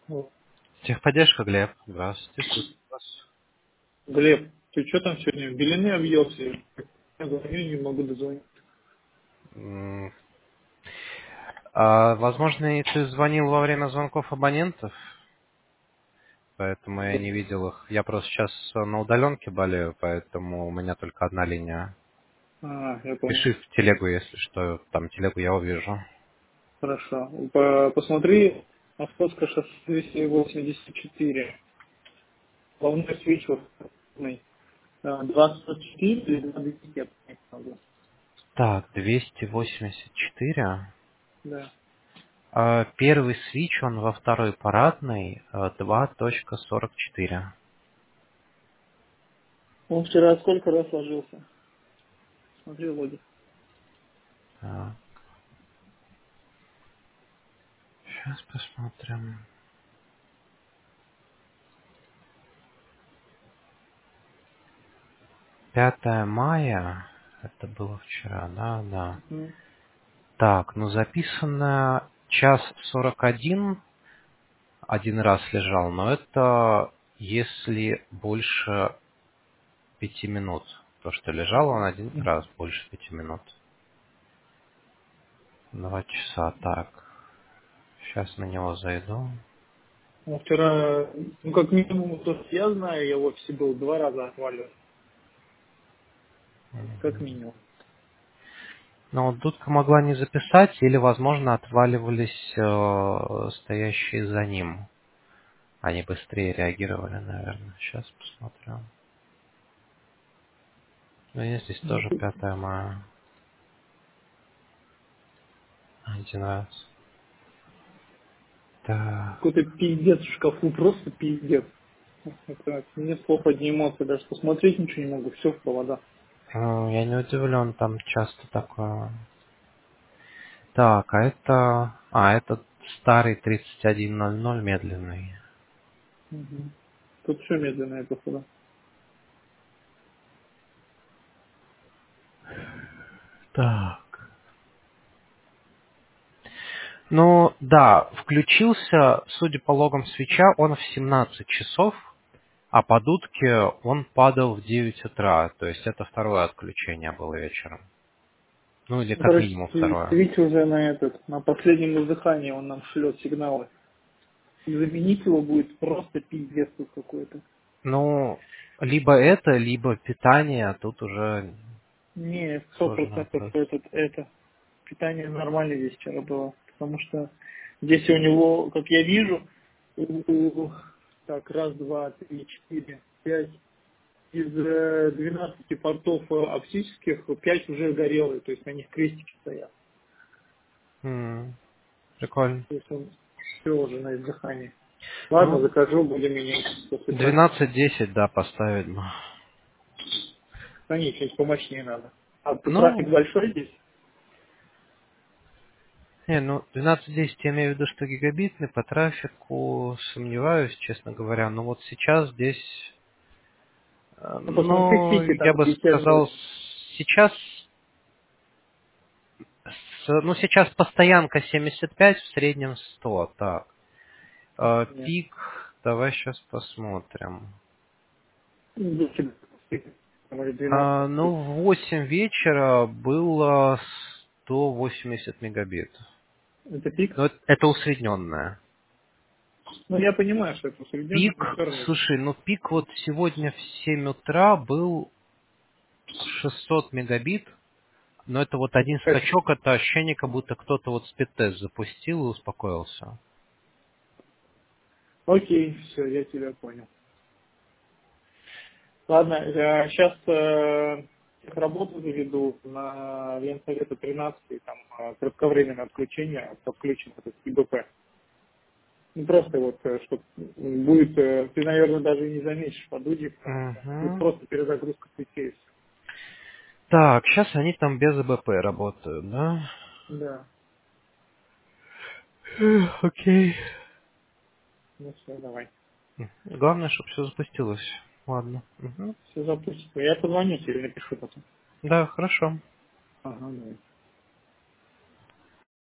Вот. Техподдержка, Глеб. Здравствуйте, слушаю вас. Глеб, ты что там сегодня? В Белены объелся? Я звоню, не могу дозвонить. М, возможно, и ты звонил во время звонков абонентов, поэтому я не видел их. Я просто сейчас на удаленке болею, поэтому у меня только одна линия. Я понял. Пиши в телегу, если что, там телегу я увижу. Хорошо. Посмотри, Московское шоссе 284. Главной свич вот, 244 или 200, я понять не могу. Так, 284. Да. Первый свич, он во второй парадной, 2.44. Он вчера сколько раз ложился? Смотри, логи. Так, сейчас посмотрим. 5 мая, это было вчера, да, да. Мгм. Так, ну записано час 41 один раз лежал, но это если больше 5 минут. То, что лежал он один раз больше 5 минут. 2 часа, так. Сейчас на него зайду. Он вчера, ну как минимум, то, что я знаю, я в офисе был, 2 раза отваливал. Как минимум. Но вот Дудка могла не записать, или, возможно, отваливались стоящие за ним. Они быстрее реагировали, наверное. Сейчас посмотрю. Ну, и здесь тоже 5 мая. Один раз. Так. Какой-то пиздец в шкафу, просто пиздец. Это мне плохо одни эмоции, даже посмотреть ничего не могу, все в провода. Ну, я не удивлен, там часто такое. Так, а это... это старый 3100 медленный. Мгм. Тут все медленное, походу. Так. Ну, да, включился, судя по логам свеча, он в 17 часов, а по дудке он падал в 9 утра. То есть это второе отключение было вечером. Ну, или Ну, как короче, минимум второе. видите уже на последнем издыхании он нам шлет сигналы. И заменить его будет просто пиздец тут какой-то. Ну, либо это, либо питание, тут уже Не, сто сложный процентов вопрос. это. Питание нормально здесь вчера было. Потому что здесь у него, как я вижу, так, раз, два, три, четыре, пять. Из 12 портов оптических 5 уже горелые, то есть на них крестики стоят. Прикольно. То есть он все уже на издыхании. Ладно, Ну, закажу, будем менять после праздника. 12-10, да, поставить бы. Да нет, что-нибудь помощнее надо. А трафик Ну, большой здесь? не, ну, 12-10 я имею в виду, что гигабитный, по трафику сомневаюсь, честно говоря. Но вот сейчас здесь, Ну, посмотри в ну, пике, там я бы 56. сказал, сейчас, ну, сейчас постоянка 75, в среднем 100, так. Нет. Пик, давай сейчас посмотрим. Ну, 10, может, 12. Ну, в 8 вечера было 180 мегабит. Это пик? Но это усредненное. Ну, я понимаю, что это усредненно, Пик, но все равно. слушай, ну пик вот сегодня в 7 утра был 600 мегабит, но это вот один скачок, это ощущение, как будто кто-то вот спидтест запустил и успокоился. Окей, все, я тебя понял. Ладно, сейчас работу заведу на Ленсовета 13, там кратковременное отключение, подключен этот ИБП. Ну, просто вот, что будет, ты, наверное, даже и не заметишь по дуде, потому что будет Угу. просто перезагрузка сетей. Так, сейчас они там без АБП работают, да? Да, Окей. ну все, давай. Главное, чтобы все запустилось. Ладно. Мгм. Все запустится. Я позвоню тебе, напишу потом. Да, хорошо. Ага, давай.